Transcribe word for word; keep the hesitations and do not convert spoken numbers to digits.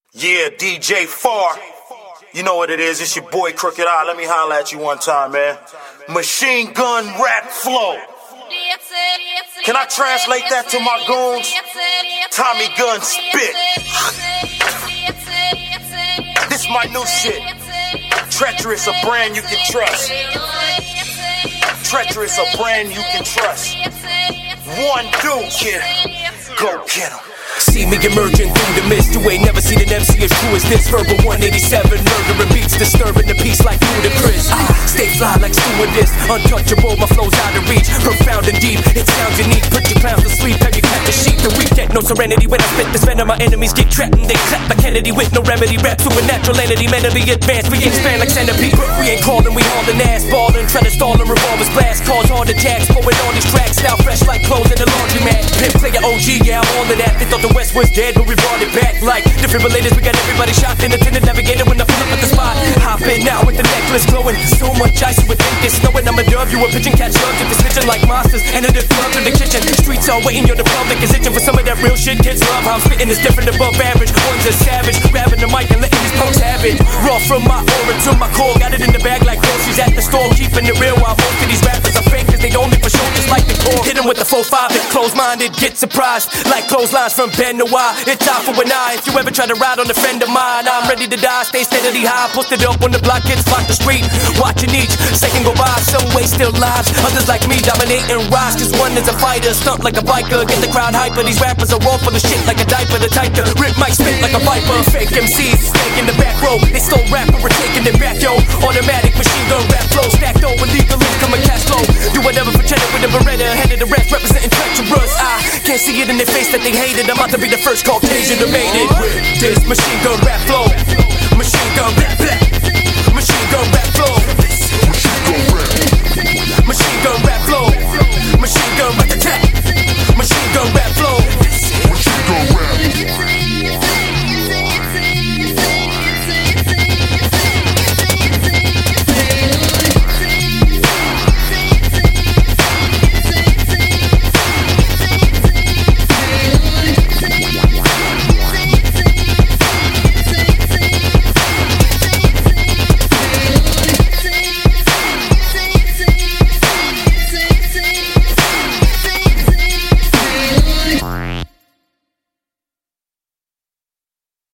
Yeah, D J Far. You know what it is. It's your boy Crooked Eye. Let me holler at you one time, man. Machine gun rap flow. Can I translate that to my goons? Tommy gun spit. This my new shit. Treacherous, a brand you can trust. Treacherous, a brand you can trust. One dude, kid. Go get him. See me emerging through the mist. You ain't never seen an M C as true as this. Verbal one eighty-seven, murdering beats, disturbing the peace like ludicrous. I stay fly like stewardess, untouchable, my flow's out of reach. Profound and deep, it sounds unique. Put your clowns to sleep, have you cut the sheep? The weak get no serenity when I spit this venom. My enemies get trapped and they clap like Kennedy with no remedy. Rap supernatural entity, mentally advanced. We expand like centipede. We ain't calling, we hauling ass, ballin', try to stall and revolvers blast. Cause hard attacks, blowing on these tracks. Now fresh like clothes in the laundromat. Pimp player O G, yeah, I'm all of that. They thought the West was dead, but we brought it back like defibrillators. We got everybody shocked in the tinted navigator when I pull up at the spot. Hop in now with the necklace glowing. So much ice you would think this knowing I'm a dove. You a pigeon catch slugs if it's snitching like monsters. Enter the club in the kitchen. Streets are waiting, yo, the public is itching for some of that real shit. Kids love how I'm spitting is different above average. One's a savage, grabbing the mic and letting these punks have it. Raw from my aura to my core, got it in the bag like groceries at the store. Keeping it real while most of these rappers are fake, cause they only for show just like the core. Hit them with the four five, and close-minded, get surprised like clotheslines from Ben Noir. It's time for an eye. If you ever try to ride on a friend of mine, I'm ready to die, stay steadily high. Posted up when the block gets blocked the street. Watching each second go by, some waste still lives. Others like me dominate and rise, cause one is a fighter, stunt like a biker. Get the crowd hyper, these rappers are raw for the shit like a diaper. The type to rip mic spit like a viper. Fake M Cs, snake in the back row. They stole rap but we're taking it back, yo. Automatic machine gun rap flow, stacked over legally, coming cash flow. Do whatever pretending with a Beretta, ahead of the rest, representing treacherous. I can't see it in their face that they hate it. I'm about to be the first Caucasian to made it. This machine gun rap flow.